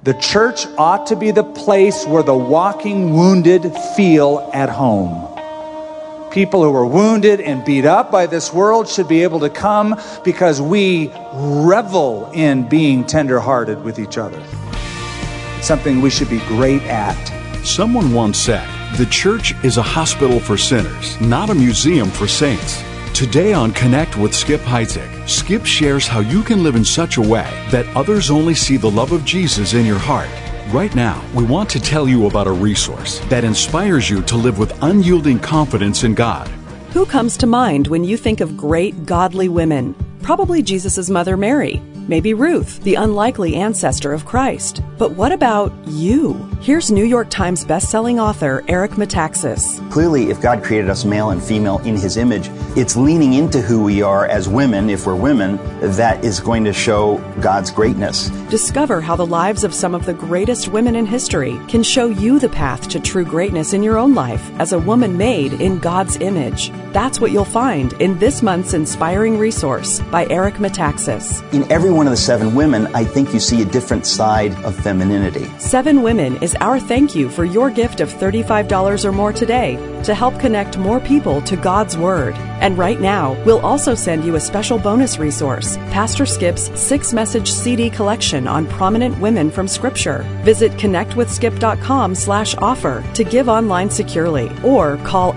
The church ought to be the place where the walking wounded feel at home. People who are wounded and beat up by this world should be able to come because we revel in being tender-hearted with each other. It's something we should be great at. Someone once said, the church is a hospital for sinners, not a museum for saints. Today on Connect with Skip Heitzig, Skip shares how you can live in such a way that others only see the love of Jesus in your heart. Right now, we want to tell you about a resource that inspires you to live with unyielding confidence in God. Who comes to mind when you think of great, godly women? Probably Jesus' mother Mary. Maybe Ruth, the unlikely ancestor of Christ. But what about you? Here's New York Times bestselling author Eric Metaxas. Clearly, if God created us male and female in His image, it's leaning into who we are as women, if we're women, that is going to show God's greatness. Discover how the lives of some of the greatest women in history can show you the path to true greatness in your own life as a woman made in God's image. That's what you'll find in this month's inspiring resource by Eric Metaxas. In every one of the 7 women, I think you see a different side of femininity. 7 Women is our thank you for your gift of $35 or more today to help connect more people to God's Word. And right now, we'll also send you a special bonus resource, Pastor Skip's 6-message CD collection on prominent women from Scripture. Visit connectwithskip.com/offer to give online securely or call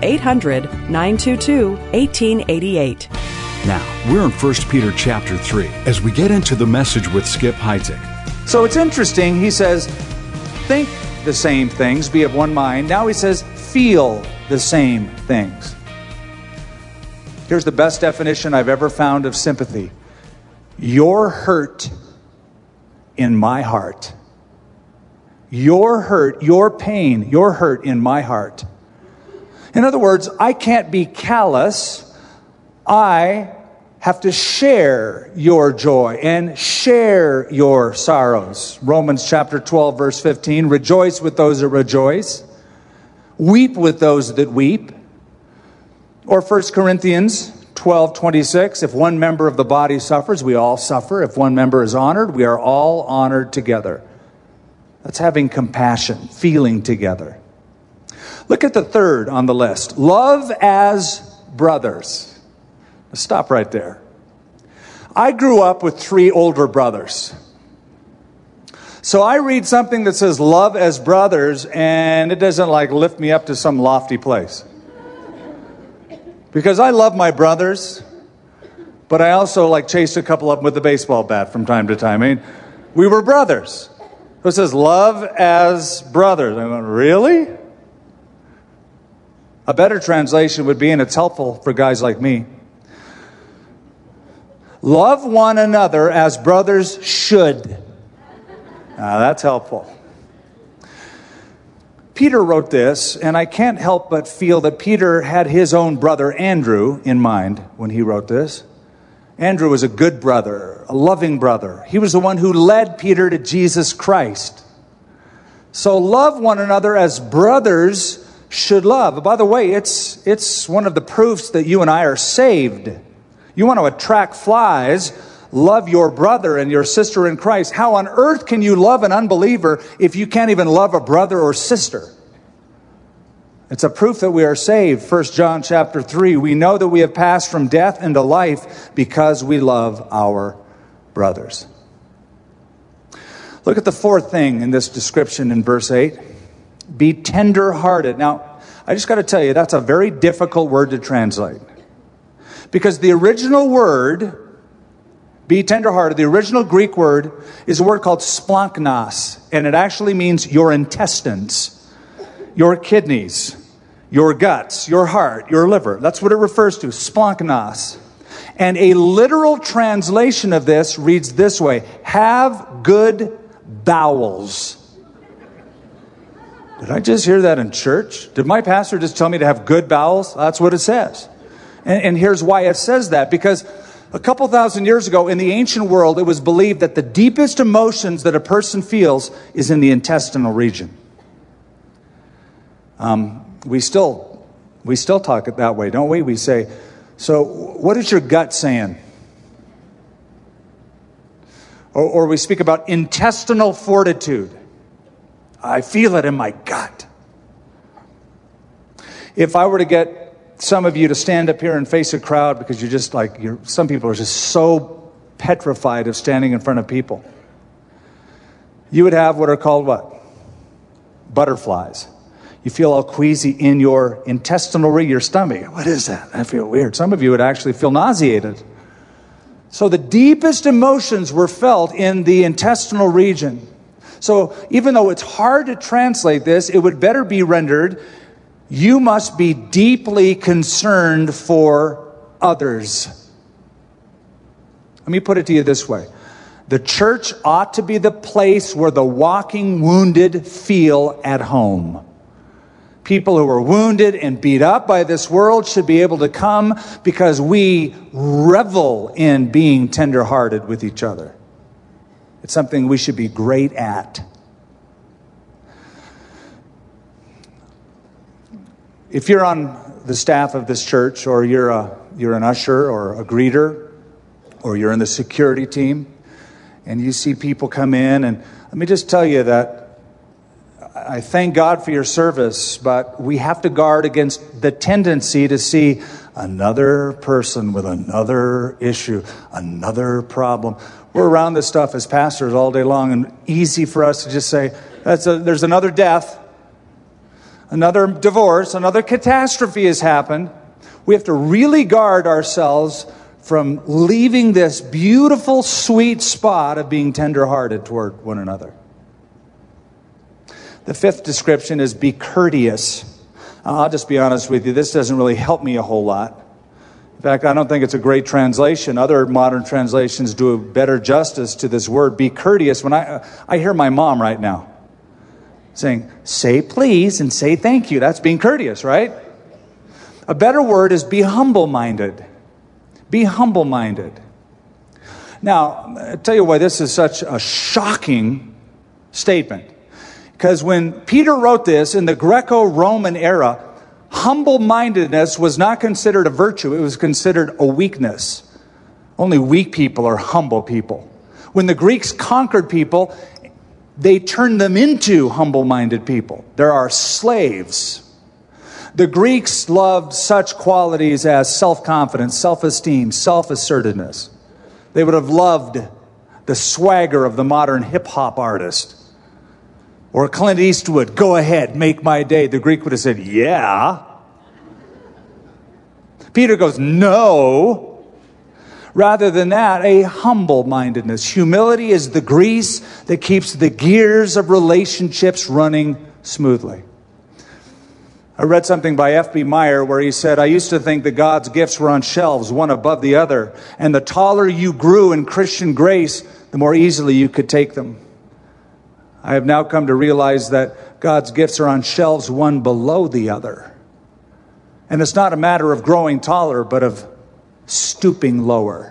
800-922-1888. Now, we're in 1 Peter chapter 3 as we get into the message with Skip Heitzig. So it's interesting, he says, think the same things, be of one mind. Now he says, feel the same things. Here's the best definition I've ever found of sympathy. Your hurt in my heart. Your hurt, your pain, your hurt in my heart. In other words, I can't be callous. I have to share your joy and share your sorrows. Romans chapter 12, verse 15, rejoice with those that rejoice. Weep with those that weep. Or 1 Corinthians 12:26, if one member of the body suffers, we all suffer. If one member is honored, we are all honored together. That's having compassion, feeling together. Look at the third on the list. Love as brothers. Let's stop right there. I grew up with 3 older brothers. So I read something that says love as brothers, and it doesn't lift me up to some lofty place. Because I love my brothers, but I also chase a couple of them with a baseball bat from time to time. I mean, we were brothers. So it says love as brothers. I'm going, really? A better translation would be, and it's helpful for guys like me, love one another as brothers should. Now, that's helpful. Peter wrote this, and I can't help but feel that Peter had his own brother Andrew in mind when he wrote this. Andrew was a good brother, a loving brother. He was the one who led Peter to Jesus Christ. So love one another as brothers should love. By the way, it's one of the proofs that you and I are saved. You want to attract flies, love your brother and your sister in Christ. How on earth can you love an unbeliever if you can't even love a brother or sister? It's a proof that we are saved. 1 John chapter 3, we know that we have passed from death into life because we love our brothers. Look at the fourth thing in this description in verse 8. Be tender-hearted. Now, I just got to tell you, that's a very difficult word to translate. Because the original word, be tender-hearted, the original Greek word is a word called splanknos, and it actually means your intestines, your kidneys, your guts, your heart, your liver. That's what it refers to, splanknos. And a literal translation of this reads this way, have good bowels. Did I just hear that in church? Did my pastor just tell me to have good bowels? That's what it says. And here's why it says that. Because a couple thousand years ago in the ancient world, it was believed that the deepest emotions that a person feels is in the intestinal region. We still talk it that way, don't we? We say, so what is your gut saying? Or we speak about intestinal fortitude. I feel it in my gut. If I were to get some of you to stand up here and face a crowd because you're just like, some people are just so petrified of standing in front of people. You would have what are called what? Butterflies. You feel all queasy in your intestinal region, your stomach. What is that? I feel weird. Some of you would actually feel nauseated. So the deepest emotions were felt in the intestinal region. So even though it's hard to translate this, it would better be rendered, you must be deeply concerned for others. Let me put it to you this way. The church ought to be the place where the walking wounded feel at home. People who are wounded and beat up by this world should be able to come because we revel in being tenderhearted with each other. It's something we should be great at. If you're on the staff of this church, or you're an usher or a greeter, or you're in the security team, and you see people come in, and let me just tell you that I thank God for your service, but we have to guard against the tendency to see another person with another issue, another problem. We're around this stuff as pastors all day long, and easy for us to just say, there's another death, another divorce, another catastrophe has happened. We have to really guard ourselves from leaving this beautiful, sweet spot of being tenderhearted toward one another. The fifth description is be courteous. I'll just be honest with you, this doesn't really help me a whole lot. In fact, I don't think it's a great translation. Other modern translations do better justice to this word, be courteous. When I hear my mom right now saying, say please and say thank you. That's being courteous, right? A better word is be humble-minded. Be humble-minded. Now, I'll tell you why this is such a shocking statement. Because when Peter wrote this in the Greco-Roman era, humble-mindedness was not considered a virtue. It was considered a weakness. Only weak people are humble people. When the Greeks conquered people, they turned them into humble-minded people. There are slaves. The Greeks loved such qualities as self-confidence, self-esteem, self-assertiveness. They would have loved the swagger of the modern hip-hop artist. Or Clint Eastwood, go ahead, make my day. The Greek would have said, yeah. Peter goes, no. Rather than that, a humble-mindedness. Humility is the grease that keeps the gears of relationships running smoothly. I read something by F.B. Meyer where he said, I used to think that God's gifts were on shelves, one above the other. And the taller you grew in Christian grace, the more easily you could take them. I have now come to realize that God's gifts are on shelves, one below the other. And it's not a matter of growing taller, but of stooping lower.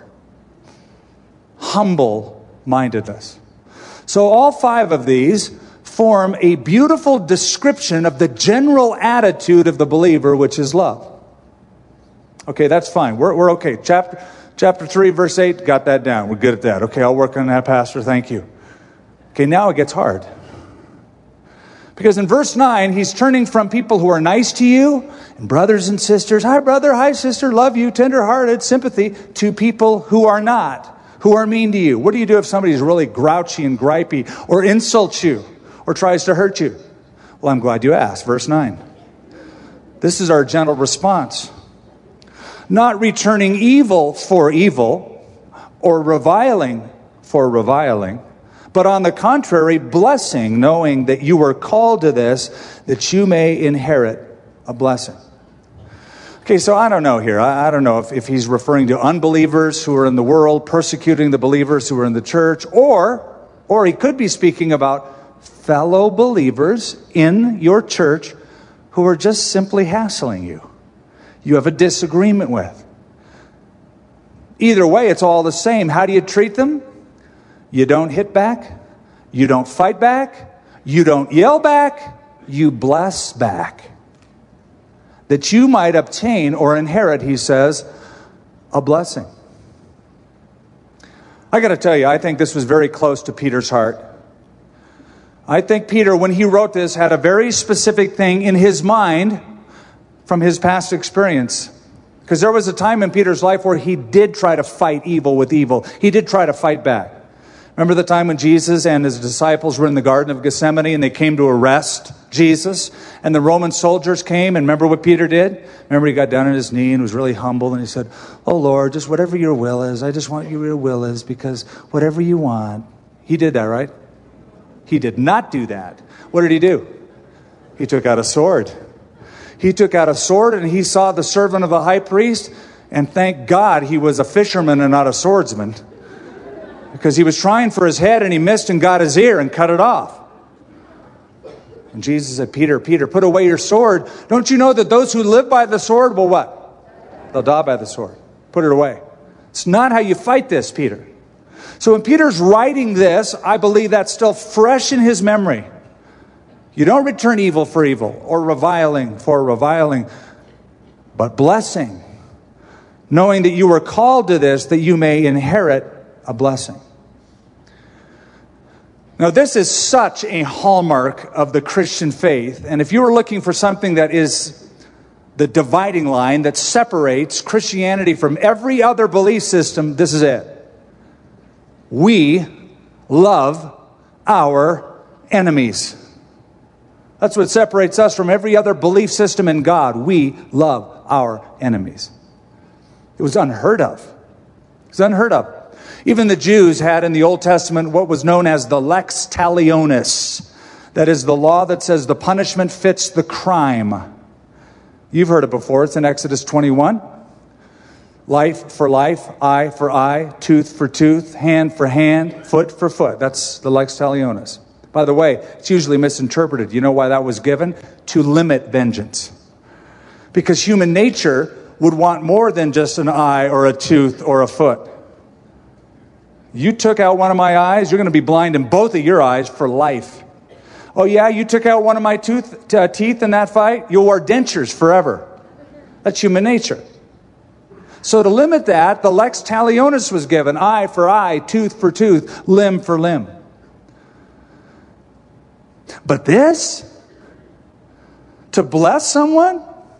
Humble-mindedness. So all five of these form a beautiful description of the general attitude of the believer, which is love. Okay, that's fine. We're okay. Chapter 3, verse 8, got that down. We're good at that. Okay, I'll work on that, Pastor. Thank you. Okay, now it gets hard. Because in verse 9, he's turning from people who are nice to you, and brothers and sisters, hi brother, hi sister, love you, tender-hearted, sympathy, to people who are not, who are mean to you. What do you do if somebody's really grouchy and gripey, or insults you, or tries to hurt you? Well, I'm glad you asked. Verse 9. This is our gentle response. Not returning evil for evil, or reviling for reviling, but on the contrary, blessing, knowing that you were called to this, that you may inherit a blessing. Okay, so I don't know here. I don't know if he's referring to unbelievers who are in the world, persecuting the believers who are in the church, or he could be speaking about fellow believers in your church who are just simply hassling you. You have a disagreement with. Either way, it's all the same. How do you treat them? You don't hit back. You don't fight back. You don't yell back. You bless back. That you might obtain or inherit, he says, a blessing. I got to tell you, I think this was very close to Peter's heart. I think Peter, when he wrote this, had a very specific thing in his mind from his past experience. Because there was a time in Peter's life where he did try to fight evil with evil. He did try to fight back. Remember the time when Jesus and his disciples were in the Garden of Gethsemane and they came to arrest Jesus? And the Roman soldiers came, and remember what Peter did? Remember he got down on his knee and was really humble, and he said, "Oh Lord, just whatever your will is. I just want your will is, because whatever you want." He did that, right? He did not do that. What did he do? He took out a sword. He took out a sword and he saw the servant of the high priest, and thank God he was a fisherman and not a swordsman, because he was trying for his head and he missed and got his ear and cut it off. And Jesus said, "Peter, Peter, put away your sword. Don't you know that those who live by the sword will what? They'll die by the sword. Put it away." It's not how you fight this, Peter. So when Peter's writing this, I believe that's still fresh in his memory. You don't return evil for evil or reviling for reviling, but blessing, knowing that you were called to this, that you may inherit a blessing. Now, this is such a hallmark of the Christian faith. And if you were looking for something that is the dividing line that separates Christianity from every other belief system, this is it. We love our enemies. That's what separates us from every other belief system in God. We love our enemies. It was unheard of. It was unheard of. Even the Jews had in the Old Testament what was known as the lex talionis. That is the law that says the punishment fits the crime. You've heard it before. It's in Exodus 21. Life for life, eye for eye, tooth for tooth, hand for hand, foot for foot. That's the lex talionis. By the way, it's usually misinterpreted. You know why that was given? To limit vengeance. Because human nature would want more than just an eye or a tooth or a foot. You took out one of my eyes, you're going to be blind in both of your eyes for life. Oh yeah, you took out one of my teeth in that fight? You'll wear dentures forever. That's human nature. So to limit that, the lex talionis was given. Eye for eye, tooth for tooth, limb for limb. But this? To bless someone?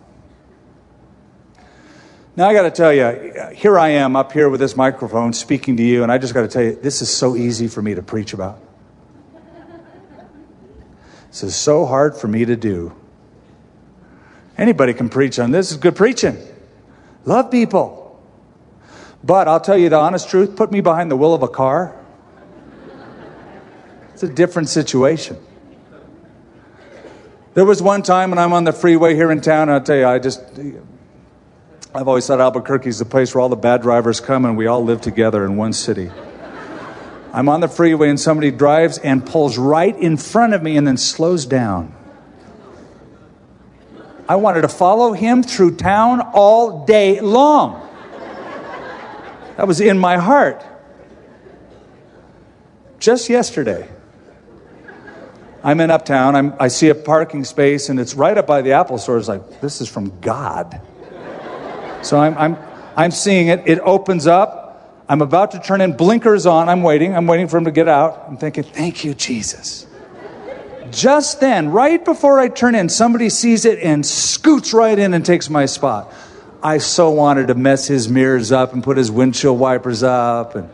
Now I got to tell you, here I am up here with this microphone speaking to you, and I just got to tell you, this is so easy for me to preach about. This is so hard for me to do. Anybody can preach on this. It's good preaching. Love people. But I'll tell you the honest truth, put me behind the wheel of a car. It's a different situation. There was one time when I'm on the freeway here in town, and I'll tell you, I've always thought Albuquerque's the place where all the bad drivers come and we all live together in one city. I'm on the freeway and somebody drives and pulls right in front of me and then slows down. I wanted to follow him through town all day long. That was in my heart. Just yesterday, I'm in Uptown. I see a parking space and it's right up by the Apple store. It's like, this is from God. So I'm seeing it. It opens up. I'm about to turn in, blinkers on. I'm waiting for him to get out. I'm thinking, thank you, Jesus. Just then, right before I turn in, somebody sees it and scoots right in and takes my spot. I so wanted to mess his mirrors up and put his windshield wipers up. And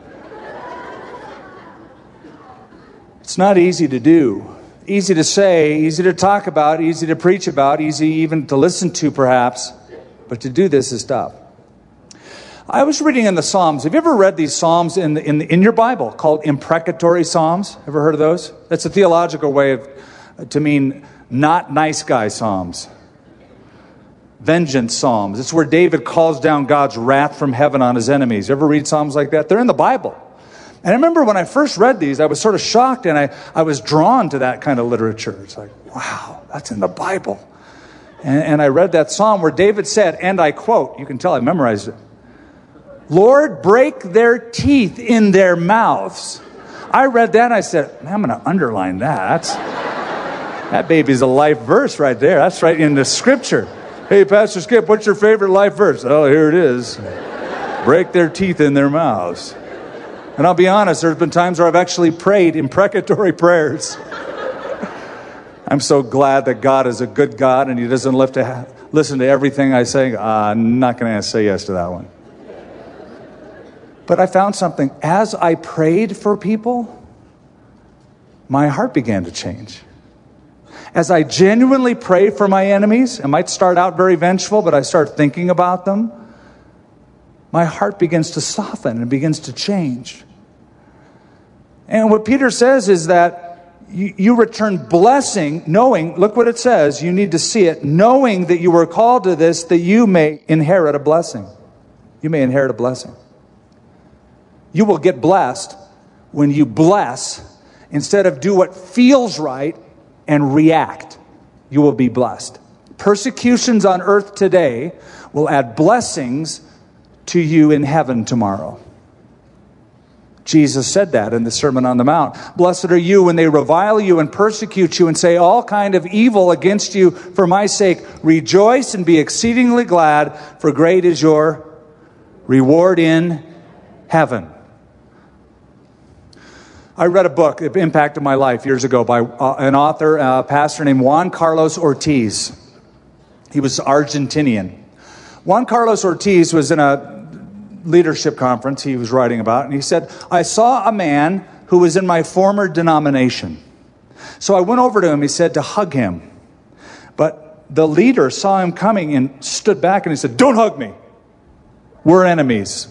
it's not easy to do. Easy to say, easy to talk about, easy to preach about, easy even to listen to perhaps. But to do this is tough. I was reading in the Psalms. Have you ever read these Psalms in your Bible called imprecatory Psalms? Ever heard of those? That's a theological way to mean not nice guy Psalms. Vengeance Psalms. It's where David calls down God's wrath from heaven on his enemies. You ever read Psalms like that? They're in the Bible. And I remember when I first read these, I was sort of shocked and I was drawn to that kind of literature. It's like, wow, that's in the Bible. And I read that psalm where David said, and I quote, you can tell I memorized it, "Lord, break their teeth in their mouths." I read that and I said, man, I'm going to underline that. That baby's a life verse right there. That's right in the scripture. Hey, Pastor Skip, what's your favorite life verse? Oh, here it is. Break their teeth in their mouths. And I'll be honest, there's been times where I've actually prayed imprecatory prayers. I'm so glad that God is a good God and He doesn't listen to everything I say. I'm not going to say yes to that one. But I found something. As I prayed for people, my heart began to change. As I genuinely pray for my enemies, it might start out very vengeful, but I start thinking about them, my heart begins to soften and begins to change. And what Peter says is that you return blessing, knowing, look what it says, you need to see it, knowing that you were called to this, that you may inherit a blessing. You may inherit a blessing. You will get blessed when you bless instead of do what feels right and react. You will be blessed. Persecutions on earth today will add blessings to you in heaven tomorrow. Jesus said that in the Sermon on the Mount. Blessed are you when they revile you and persecute you and say all kind of evil against you for my sake. Rejoice and be exceedingly glad, for great is your reward in heaven. I read a book that impacted my life years ago by an author, a pastor named Juan Carlos Ortiz. He was Argentinian. Juan Carlos Ortiz was in a leadership conference he was writing about, and he said, I saw a man who was in my former denomination. So I went over to him, he said, to hug him. But the leader saw him coming and stood back and he said, don't hug me. We're enemies.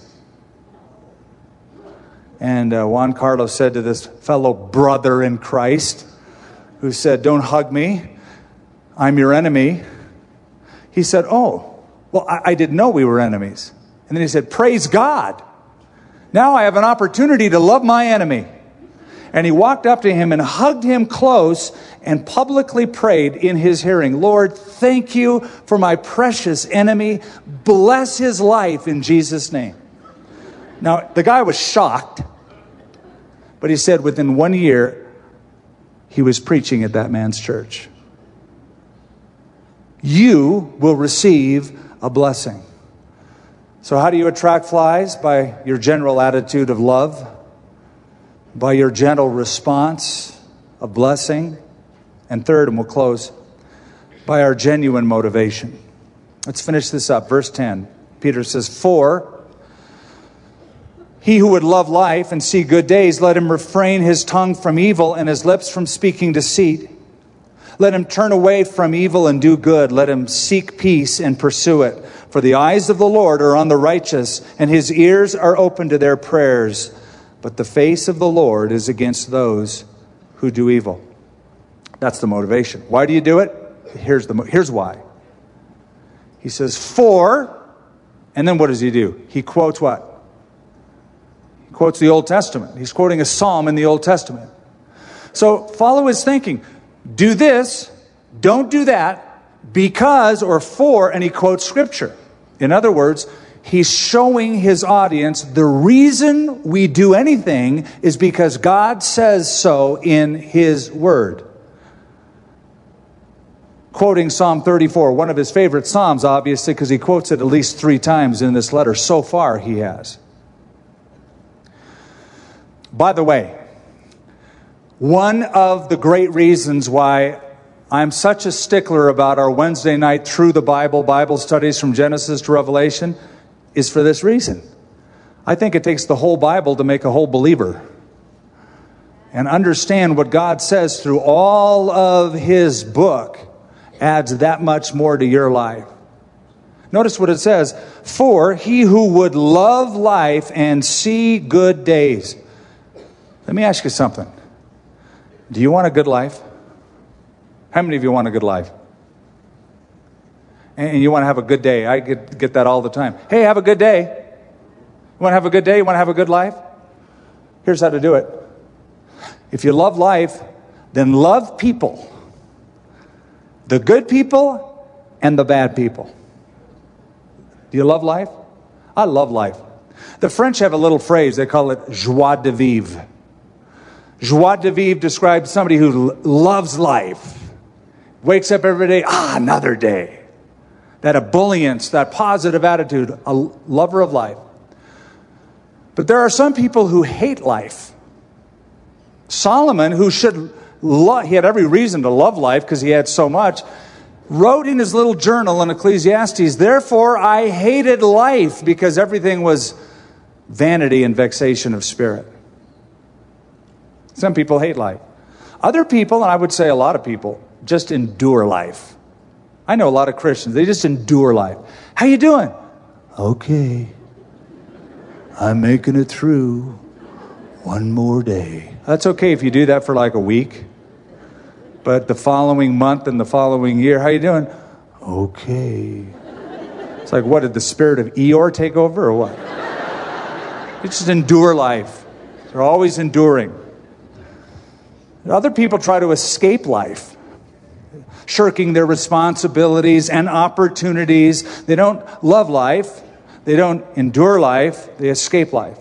And Juan Carlos said to this fellow brother in Christ, who said, don't hug me, I'm your enemy. He said, oh, well, I didn't know we were enemies. And then he said, praise God. Now I have an opportunity to love my enemy. And he walked up to him and hugged him close and publicly prayed in his hearing, Lord, thank you for my precious enemy. Bless his life in Jesus' name. Now, the guy was shocked. But he said within 1 year, he was preaching at that man's church. You will receive a blessing. So how do you attract flies? By your general attitude of love, by your gentle response of blessing, and third, and we'll close, by our genuine motivation. Let's finish this up. Verse 10, Peter says, for he who would love life and see good days, let him refrain his tongue from evil and his lips from speaking deceit. Let him turn away from evil and do good. Let him seek peace and pursue it. For the eyes of the Lord are on the righteous, and his ears are open to their prayers. But the face of the Lord is against those who do evil. That's the motivation. Why do you do it? Here's why. He says, for, and then what does he do? He quotes what? He quotes the Old Testament. He's quoting a psalm in the Old Testament. So follow his thinking. Do this, don't do that, because or for, and he quotes Scripture. In other words, he's showing his audience the reason we do anything is because God says so in his word. Quoting Psalm 34, one of his favorite psalms, obviously, because he quotes it at least 3 times in this letter. So far, he has. By the way, one of the great reasons why I'm such a stickler about our Wednesday night Through the Bible studies from Genesis to Revelation is for this reason. I think it takes the whole Bible to make a whole believer. And understand what God says through all of his book adds that much more to your life. Notice what it says. For he who would love life and see good days. Let me ask you something. Do you want a good life? How many of you want a good life? And you want to have a good day. I get that all the time. Hey, have a good day. You want to have a good day? You want to have a good life? Here's how to do it. If you love life, then love people. The good people and the bad people. Do you love life? I love life. The French have a little phrase. They call it joie de vivre. Joie de vivre describes somebody who loves life. Wakes up every day, another day. That ebullience, that positive attitude, a lover of life. But there are some people who hate life. Solomon, who he had every reason to love life because he had so much, wrote in his little journal in Ecclesiastes, "Therefore I hated life," because everything was vanity and vexation of spirit. Some people hate life. Other people, and I would say a lot of people, just endure life. I know a lot of Christians, they just endure life. How you doing? Okay. I'm making it through one more day. That's okay if you do that for like a week. But the following month and the following year, how you doing? Okay. It's like, what, did the spirit of Eeyore take over or what? You just endure life. They're always enduring. Other people try to escape life, shirking their responsibilities and opportunities. They don't love life. They don't endure life. They escape life.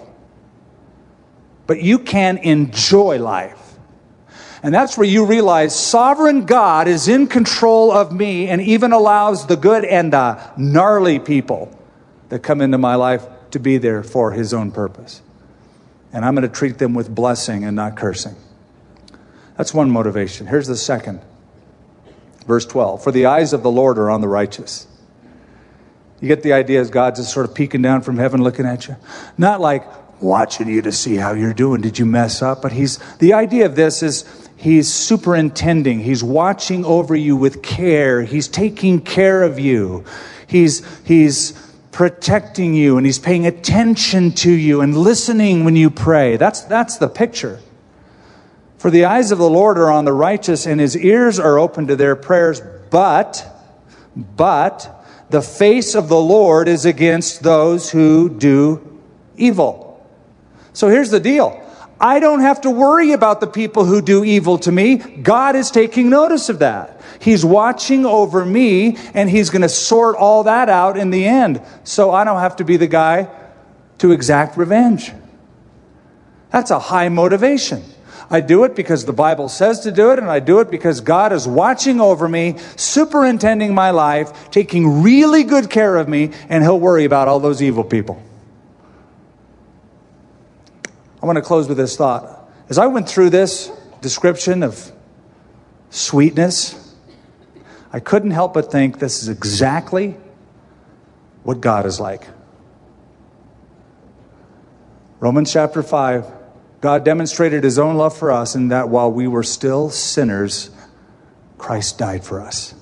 But you can enjoy life. And that's where you realize sovereign God is in control of me and even allows the good and the gnarly people that come into my life to be there for his own purpose. And I'm going to treat them with blessing and not cursing. That's one motivation. Here's the second. Verse 12. For the eyes of the Lord are on the righteous. You get the idea as God's just sort of peeking down from heaven looking at you? Not like watching you to see how you're doing. Did you mess up? But the idea of this is he's superintending. He's watching over you with care. He's taking care of you. He's protecting you, and he's paying attention to you and listening when you pray. That's the picture. For the eyes of the Lord are on the righteous, and his ears are open to their prayers. But the face of the Lord is against those who do evil. So here's the deal. I don't have to worry about the people who do evil to me. God is taking notice of that. He's watching over me, and he's going to sort all that out in the end. So I don't have to be the guy to exact revenge. That's a high motivation. I do it because the Bible says to do it, and I do it because God is watching over me, superintending my life, taking really good care of me, and he'll worry about all those evil people. I want to close with this thought. As I went through this description of sweetness, I couldn't help but think this is exactly what God is like. Romans chapter 5. God demonstrated his own love for us in that while we were still sinners, Christ died for us.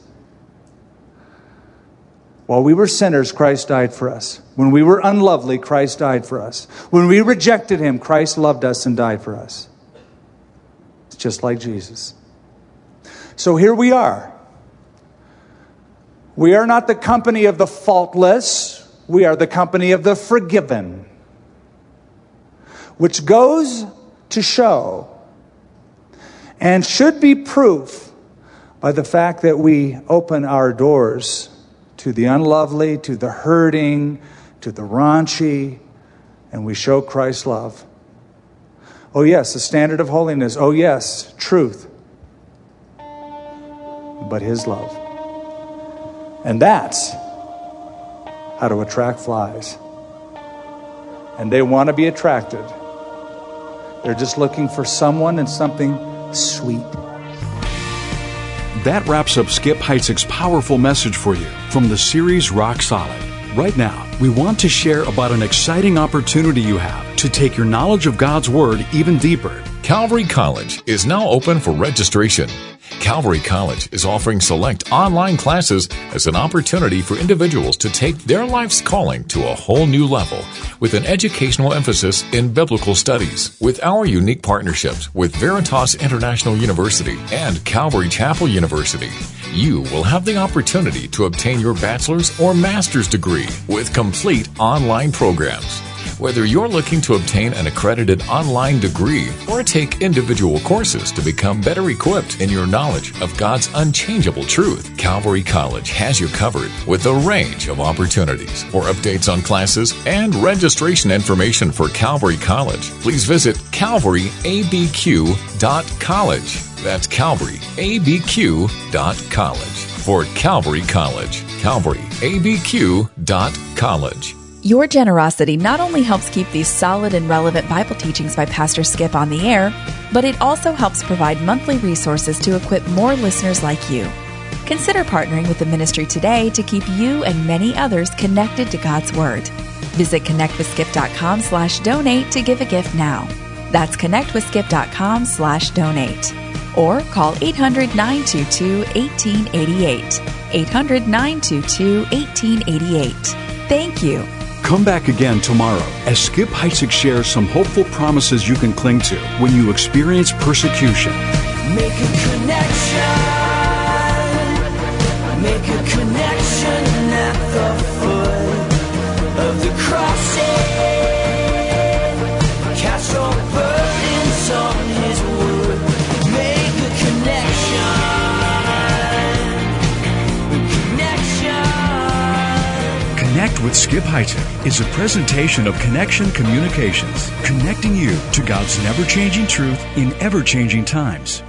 While we were sinners, Christ died for us. When we were unlovely, Christ died for us. When we rejected him, Christ loved us and died for us. It's just like Jesus. So here we are. We are not the company of the faultless. We are the company of the forgiven. Which goes to show and should be proof by the fact that we open our doors to the unlovely, to the hurting, to the raunchy, and we show Christ's love. Oh yes, the standard of holiness. Oh yes, truth. But his love. And that's how to attract flies. And they want to be attracted. They're just looking for someone and something sweet. That wraps up Skip Heitzig's powerful message for you from the series Rock Solid. Right now, we want to share about an exciting opportunity you have to take your knowledge of God's Word even deeper. Calvary College is now open for registration. Calvary College is offering select online classes as an opportunity for individuals to take their life's calling to a whole new level with an educational emphasis in biblical studies. With our unique partnerships with Veritas International University and Calvary Chapel University, you will have the opportunity to obtain your bachelor's or master's degree with complete online programs. Whether you're looking to obtain an accredited online degree or take individual courses to become better equipped in your knowledge of God's unchangeable truth, Calvary College has you covered with a range of opportunities. For updates on classes and registration information for Calvary College, please visit calvaryabq.college. That's calvaryabq.college. For Calvary College, calvaryabq.college. Your generosity not only helps keep these solid and relevant Bible teachings by Pastor Skip on the air, but it also helps provide monthly resources to equip more listeners like you. Consider partnering with the ministry today to keep you and many others connected to God's Word. Visit connectwithskip.com/donate to give a gift now. That's connectwithskip.com/donate. Or call 800-922-1888. 800-922-1888. Thank you. Come back again tomorrow as Skip Heitzig shares some hopeful promises you can cling to when you experience persecution. Make a connection. Make a connection at the foot of the crossing. Cast your burdens on His wood. Make a connection. Connect with Skip Heitzig is a presentation of Connection Communications, connecting you to God's never-changing truth in ever-changing times.